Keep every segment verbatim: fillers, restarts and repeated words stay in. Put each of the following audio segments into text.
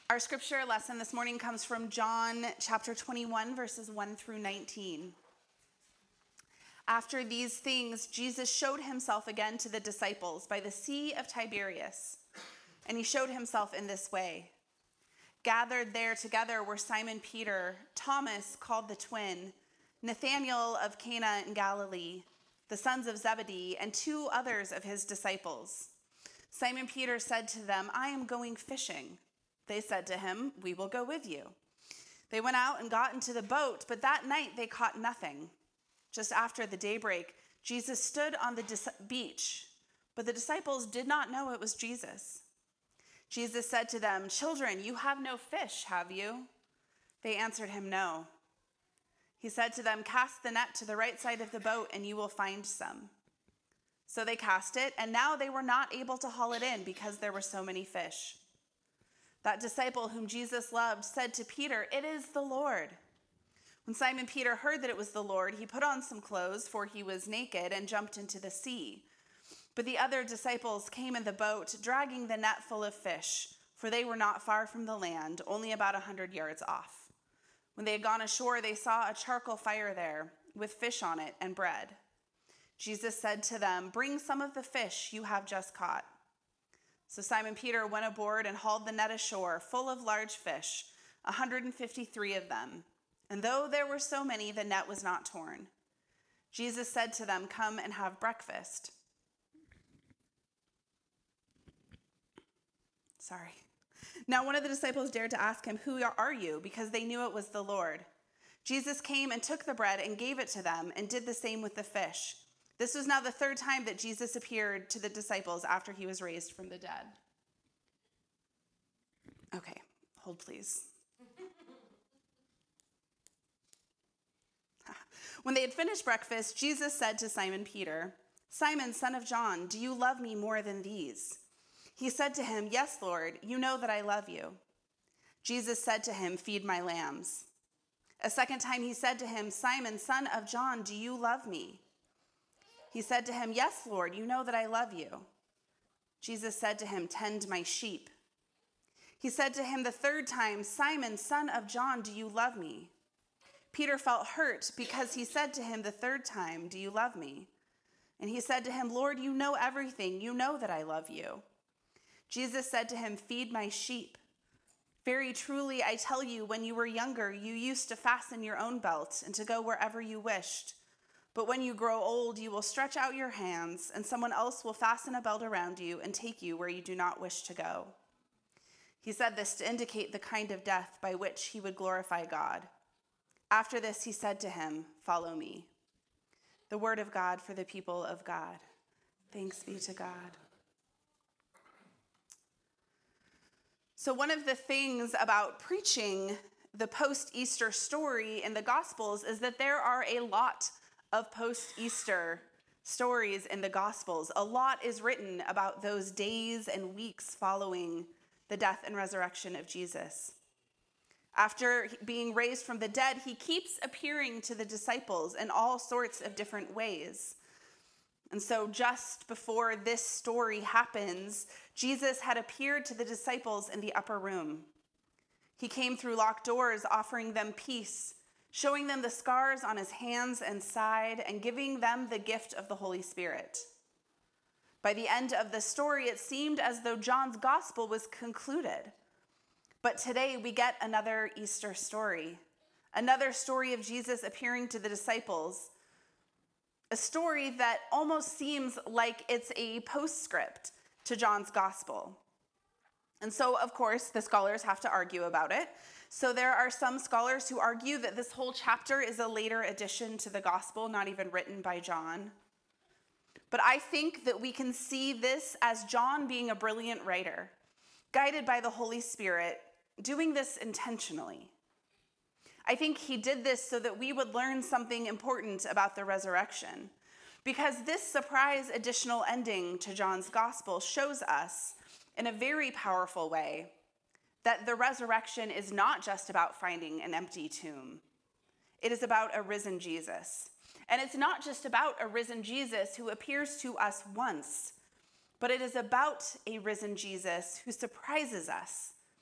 Our scripture lesson this morning comes from John chapter twenty-one, verses one through nineteen. After these things, Jesus showed himself again to the disciples by the Sea of Tiberias, and he showed himself in this way. Gathered there together were Simon Peter, Thomas called the twin, Nathanael of Cana in Galilee, the sons of Zebedee, and two others of his disciples. Simon Peter said to them, "I am going fishing." They said to him, "We will go with you." They went out and got into the boat, but that night they caught nothing. Just after the daybreak, Jesus stood on the dis- beach, but the disciples did not know it was Jesus. Jesus said to them, "Children, you have no fish, have you?" They answered him, "No." He said to them, "Cast the net to the right side of the boat, and you will find some." So they cast it, and now they were not able to haul it in because there were so many fish. That disciple whom Jesus loved said to Peter, "It is the Lord." When Simon Peter heard that it was the Lord, he put on some clothes, for he was naked, and jumped into the sea. But the other disciples came in the boat, dragging the net full of fish, for they were not far from the land, only about a hundred yards off. When they had gone ashore, they saw a charcoal fire there, with fish on it and bread. Jesus said to them, "Bring some of the fish you have just caught." So Simon Peter went aboard and hauled the net ashore, full of large fish, one hundred fifty-three of them. And though there were so many, the net was not torn. Jesus said to them, "Come and have breakfast." Sorry. Now one of the disciples dared to ask him, "Who are you?" because they knew it was the Lord. Jesus came and took the bread and gave it to them, and did the same with the fish. This was now the third time that Jesus appeared to the disciples after he was raised from the dead. Okay, hold please. When they had finished breakfast, Jesus said to Simon Peter, "Simon, son of John, do you love me more than these?" He said to him, "Yes, Lord, you know that I love you." Jesus said to him, "Feed my lambs." A second time he said to him, "Simon, son of John, do you love me?" He said to him, "Yes, Lord, you know that I love you." Jesus said to him, "Tend my sheep." He said to him the third time, "Simon, son of John, do you love me?" Peter felt hurt because he said to him the third time, "Do you love me?" And he said to him, "Lord, you know everything. You know that I love you." Jesus said to him, "Feed my sheep. Very truly, I tell you, when you were younger, you used to fasten your own belt and to go wherever you wished. But when you grow old, you will stretch out your hands, and someone else will fasten a belt around you and take you where you do not wish to go." He said this to indicate the kind of death by which he would glorify God. After this, he said to him, "Follow me." The word of God for the people of God. Thanks be to God. So one of the things about preaching the post-Easter story in the Gospels is that there are a lot of post-Easter stories in the Gospels. A lot is written about those days and weeks following the death and resurrection of Jesus. After being raised from the dead, he keeps appearing to the disciples in all sorts of different ways. And so just before this story happens, Jesus had appeared to the disciples in the upper room. He came through locked doors, offering them peace, showing them the scars on his hands and side, and giving them the gift of the Holy Spirit. By the end of the story, it seemed as though John's gospel was concluded. But today we get another Easter story, another story of Jesus appearing to the disciples, a story that almost seems like it's a postscript to John's gospel. And so, of course, the scholars have to argue about it. So there are some scholars who argue that this whole chapter is a later addition to the gospel, not even written by John. But I think that we can see this as John being a brilliant writer, guided by the Holy Spirit, doing this intentionally. I think he did this so that we would learn something important about the resurrection, because this surprise additional ending to John's gospel shows us in a very powerful way that the resurrection is not just about finding an empty tomb. It is about a risen Jesus. And it's not just about a risen Jesus who appears to us once, but it is about a risen Jesus who surprises us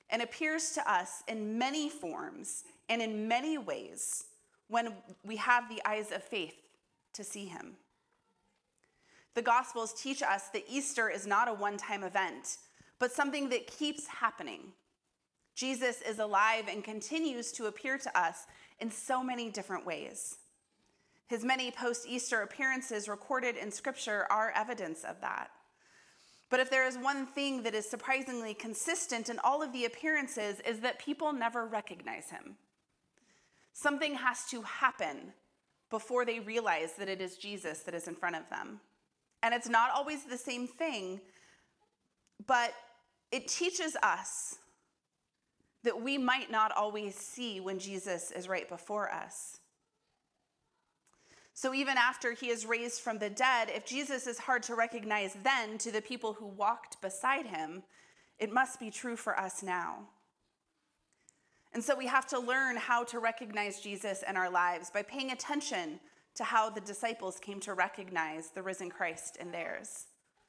and appears to us in many forms and in many ways when we have the eyes of faith to see him. The Gospels teach us that Easter is not a one-time event, but something that keeps happening. Jesus is alive and continues to appear to us in so many different ways. His many post-Easter appearances recorded in Scripture are evidence of that. But if there is one thing that is surprisingly consistent in all of the appearances, is that people never recognize him. Something has to happen before they realize that it is Jesus that is in front of them. And it's not always the same thing, but it teaches us that we might not always see when Jesus is right before us. So even after he is raised from the dead, if Jesus is hard to recognize then to the people who walked beside him, it must be true for us now. And so we have to learn how to recognize Jesus in our lives by paying attention to how the disciples came to recognize the risen Christ in theirs.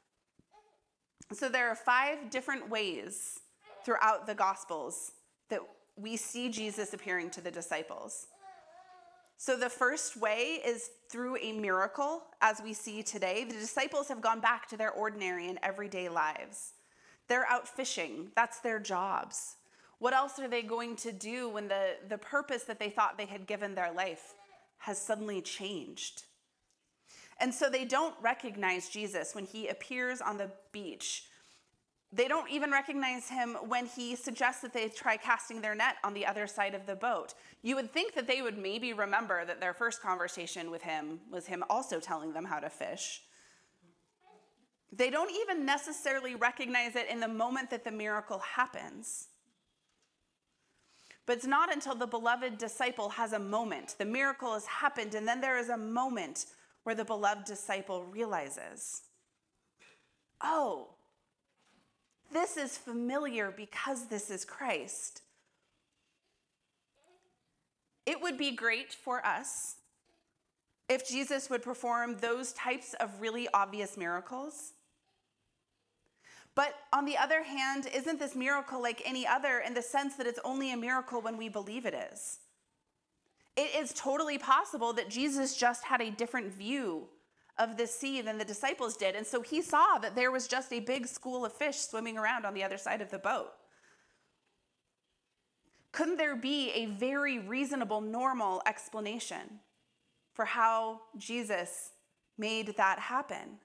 So there are five different ways throughout the Gospels that we see Jesus appearing to the disciples. So the first way is through a miracle, as we see today. The disciples have gone back to their ordinary and everyday lives. They're out fishing. That's their jobs. What else are they going to do when the, the purpose that they thought they had given their life has suddenly changed? And so they don't recognize Jesus when he appears on the beach. They don't even recognize him when he suggests that they try casting their net on the other side of the boat. You would think that they would maybe remember that their first conversation with him was him also telling them how to fish. They don't even necessarily recognize it in the moment that the miracle happens. But it's not until the beloved disciple has a moment. The miracle has happened, and then there is a moment where the beloved disciple realizes, oh, this is familiar because this is Christ. It would be great for us if Jesus would perform those types of really obvious miracles. But on the other hand, isn't this miracle like any other in the sense that it's only a miracle when we believe it is? It is totally possible that Jesus just had a different view of the sea than the disciples did. And so he saw that there was just a big school of fish swimming around on the other side of the boat. Couldn't there be a very reasonable, normal explanation for how Jesus made that happen?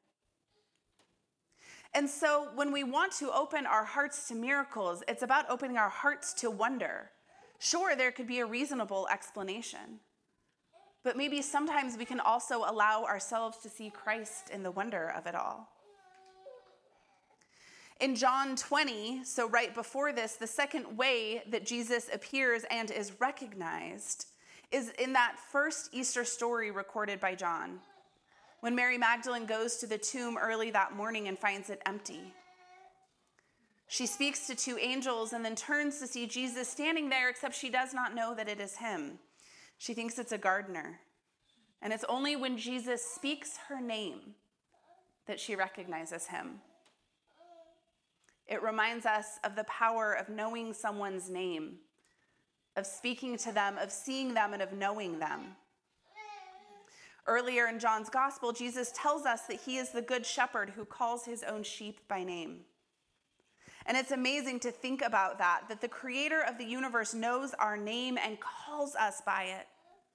And so when we want to open our hearts to miracles, it's about opening our hearts to wonder. Sure, there could be a reasonable explanation. But maybe sometimes we can also allow ourselves to see Christ in the wonder of it all. In John twenty, so right before this, the second way that Jesus appears and is recognized is in that first Easter story recorded by John, when Mary Magdalene goes to the tomb early that morning and finds it empty. She speaks to two angels and then turns to see Jesus standing there, except she does not know that it is him. She thinks it's a gardener. And it's only when Jesus speaks her name that she recognizes him. It reminds us of the power of knowing someone's name, of speaking to them, of seeing them, and of knowing them. Earlier in John's gospel, Jesus tells us that he is the good shepherd who calls his own sheep by name. And it's amazing to think about that, that the creator of the universe knows our name and calls us by it.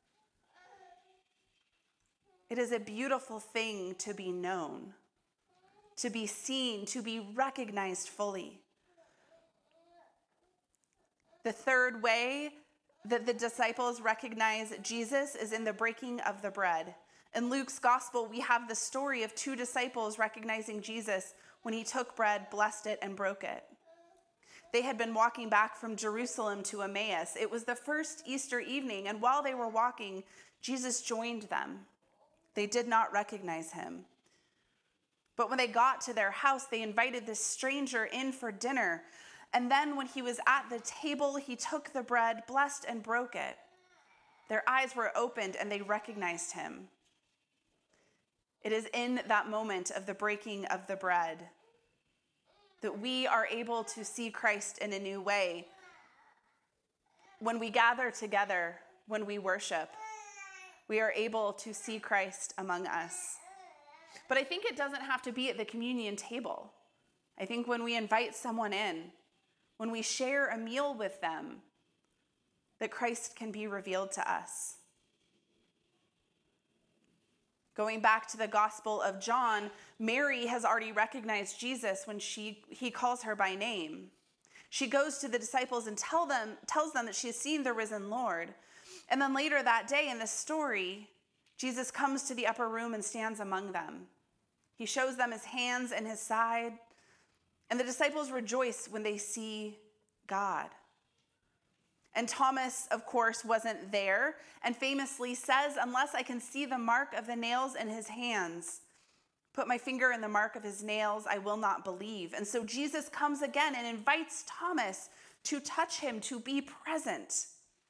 It is a beautiful thing to be known, to be seen, to be recognized fully. The third way that the disciples recognize Jesus is in the breaking of the bread. In Luke's gospel, we have the story of two disciples recognizing Jesus when he took bread, blessed it, and broke it. They had been walking back from Jerusalem to Emmaus. It was the first Easter evening, and while they were walking, Jesus joined them. They did not recognize him. But when they got to their house, they invited this stranger in for dinner. And then when he was at the table, he took the bread, blessed and broke it. Their eyes were opened and they recognized him. It is in that moment of the breaking of the bread that we are able to see Christ in a new way when we gather together, when we worship. We are able to see Christ among us. But I think it doesn't have to be at the communion table. I think when we invite someone in, when we share a meal with them, that Christ can be revealed to us. Going back to the Gospel of John, Mary has already recognized Jesus when she he calls her by name. She goes to the disciples and tell them, tells them that she has seen the risen Lord. And then later that day in the story, Jesus comes to the upper room and stands among them. He shows them his hands and his side, and the disciples rejoice when they see God. And Thomas, of course, wasn't there and famously says, "Unless I can see the mark of the nails in his hands, put my finger in the mark of his nails, I will not believe." And so Jesus comes again and invites Thomas to touch him, to be present.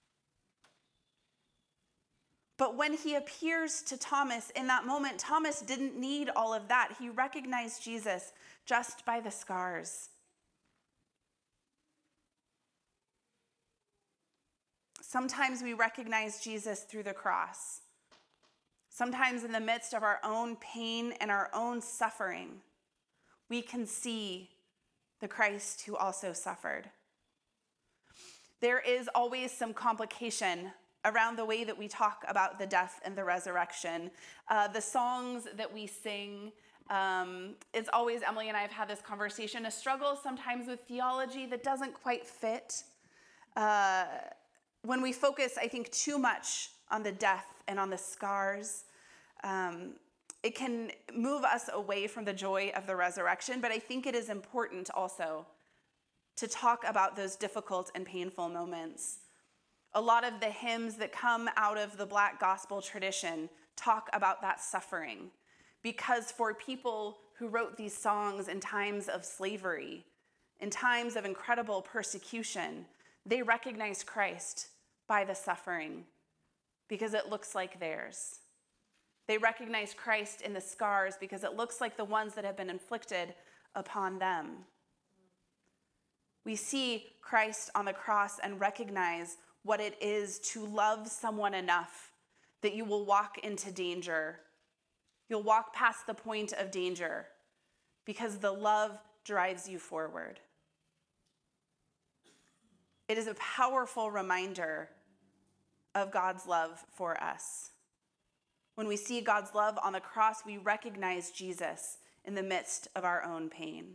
But when he appears to Thomas in that moment, Thomas didn't need all of that. He recognized Jesus just by the scars. Sometimes we recognize Jesus through the cross. Sometimes in the midst of our own pain and our own suffering, we can see the Christ who also suffered. There is always some complication around the way that we talk about the death and the resurrection. Uh, the songs that we sing, um, it's always, Emily and I have had this conversation, a struggle sometimes with theology that doesn't quite fit. Uh, when we focus, I think, too much on the death and on the scars, um, it can move us away from the joy of the resurrection, but I think it is important also to talk about those difficult and painful moments. A lot of the hymns that come out of the Black gospel tradition talk about that suffering, because for people who wrote these songs in times of slavery, in times of incredible persecution, they recognize Christ by the suffering because it looks like theirs. They recognize Christ in the scars because it looks like the ones that have been inflicted upon them. We see Christ on the cross and recognize what it is to love someone enough that you will walk into danger. You'll walk past the point of danger because the love drives you forward. It is a powerful reminder of God's love for us. When we see God's love on the cross, we recognize Jesus in the midst of our own pain.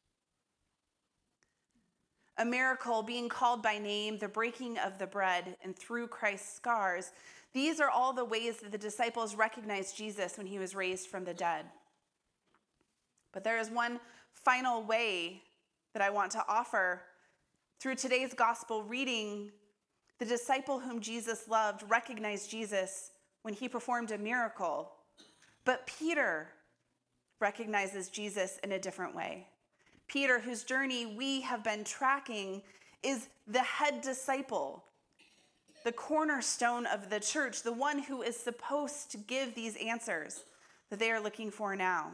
A miracle, being called by name, the breaking of the bread, and through Christ's scars, these are all the ways that the disciples recognized Jesus when he was raised from the dead. But there is one final way that I want to offer. Through today's gospel reading, the disciple whom Jesus loved recognized Jesus when he performed a miracle. But Peter recognizes Jesus in a different way. Peter, whose journey we have been tracking, is the head disciple, the cornerstone of the church, the one who is supposed to give these answers that they are looking for now.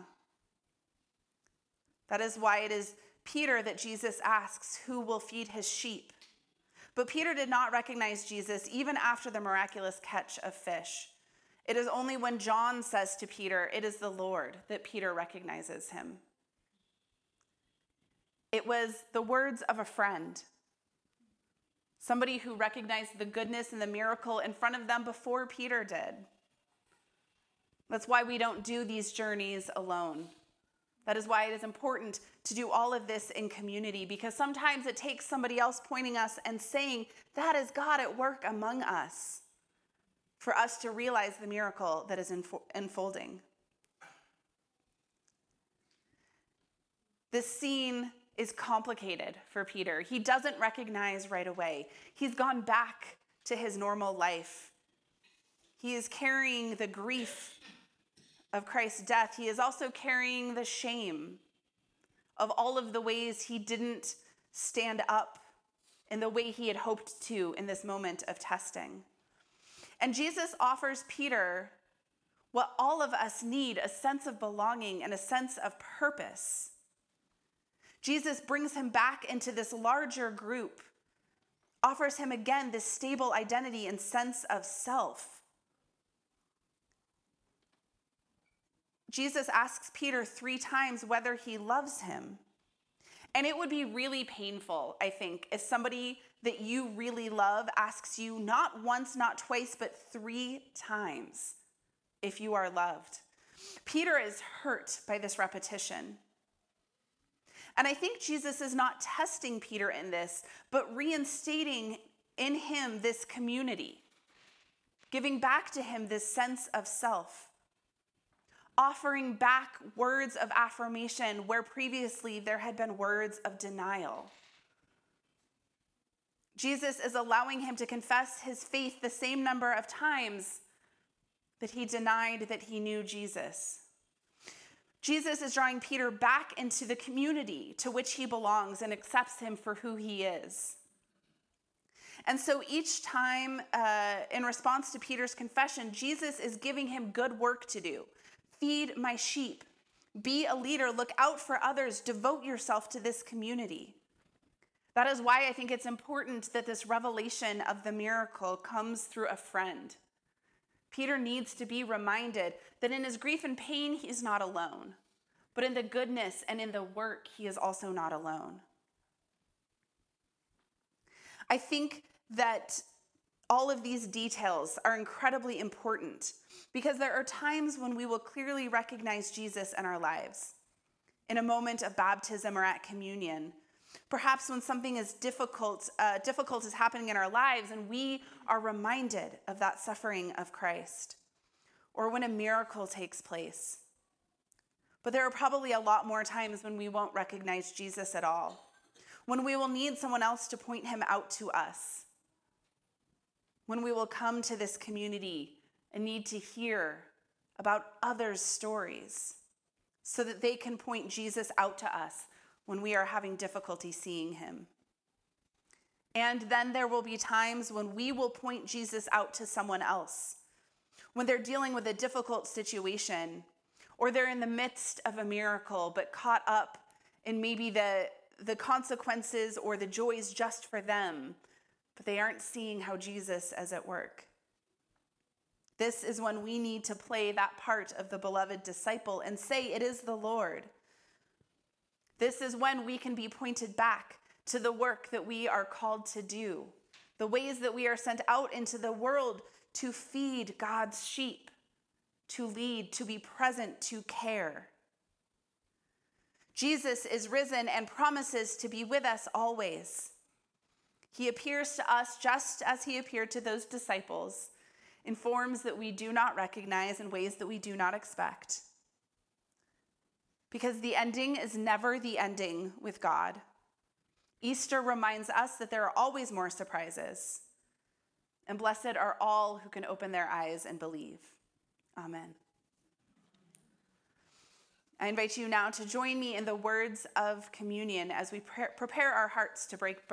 That is why it is Peter that Jesus asks, "Who will feed his sheep?" But Peter did not recognize Jesus even after the miraculous catch of fish. It is only when John says to Peter, "It is the Lord," that Peter recognizes him. It was the words of a friend, somebody who recognized the goodness and the miracle in front of them before Peter did. That's why we don't do these journeys alone. That is why it is important to do all of this in community, because sometimes it takes somebody else pointing us and saying, "That is God at work among us," for us to realize the miracle that is unfolding. This scene is complicated for Peter. He doesn't recognize right away. He's gone back to his normal life. He is carrying the grief of Christ's death. He is also carrying the shame of all of the ways he didn't stand up in the way he had hoped to in this moment of testing. And Jesus offers Peter what all of us need, a sense of belonging and a sense of purpose. Jesus brings him back into this larger group, offers him again this stable identity and sense of self. Jesus asks Peter three times whether he loves him. And it would be really painful, I think, if somebody that you really love asks you not once, not twice, but three times if you are loved. Peter is hurt by this repetition. And I think Jesus is not testing Peter in this, but reinstating in him this community, giving back to him this sense of self, offering back words of affirmation where previously there had been words of denial. Jesus is allowing him to confess his faith the same number of times that he denied that he knew Jesus. Jesus is drawing Peter back into the community to which he belongs and accepts him for who he is. And so each time, uh, in response to Peter's confession, Jesus is giving him good work to do. Feed my sheep. Be a leader. Look out for others. Devote yourself to this community. That is why I think it's important that this revelation of the miracle comes through a friend. Peter needs to be reminded that in his grief and pain, he's not alone. But in the goodness and in the work, he is also not alone. I think that all of these details are incredibly important because there are times when we will clearly recognize Jesus in our lives. In a moment of baptism or at communion, perhaps when something is difficult, uh, difficult is happening in our lives and we are reminded of that suffering of Christ, or when a miracle takes place. But there are probably a lot more times when we won't recognize Jesus at all, when we will need someone else to point him out to us, when we will come to this community and need to hear about others' stories so that they can point Jesus out to us when we are having difficulty seeing him. And then there will be times when we will point Jesus out to someone else, when they're dealing with a difficult situation, or they're in the midst of a miracle, but caught up in maybe the, the consequences or the joys just for them, but they aren't seeing how Jesus is at work. This is when we need to play that part of the beloved disciple and say, it is the Lord. This is when we can be pointed back to the work that we are called to do, the ways that we are sent out into the world to feed God's sheep, to lead, to be present, to care. Jesus is risen and promises to be with us always. He appears to us just as he appeared to those disciples, in forms that we do not recognize, in ways that we do not expect. Because the ending is never the ending with God. Easter reminds us that there are always more surprises. And blessed are all who can open their eyes and believe. Amen. I invite you now to join me in the words of communion as we pre- prepare our hearts to break bread.